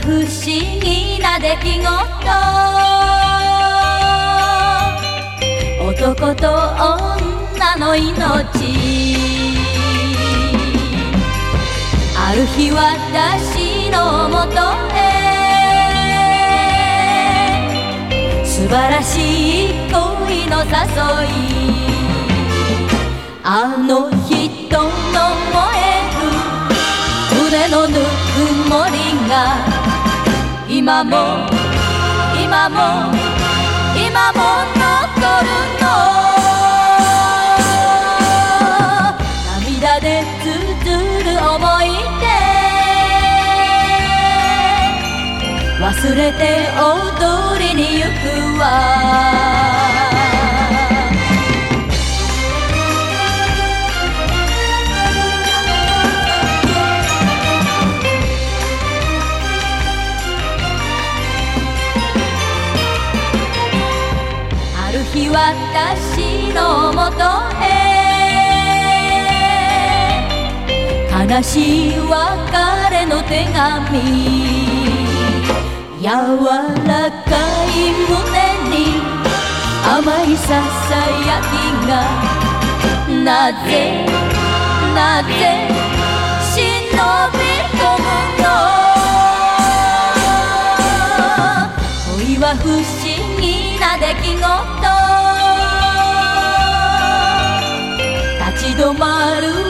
不思議な出来事、男と女の命。ある日私のもとへ素晴らしい恋の誘い、あの人の燃える胸のぬくもりが今も今も今も残るの。涙で綴る思い出、忘れて踊りに行くわ。ある日私のもとへ悲しい別れの手紙、柔らかい胸に甘いささやきが、なぜなぜ忍び込むの。恋は不思議な出来事、立ち止まる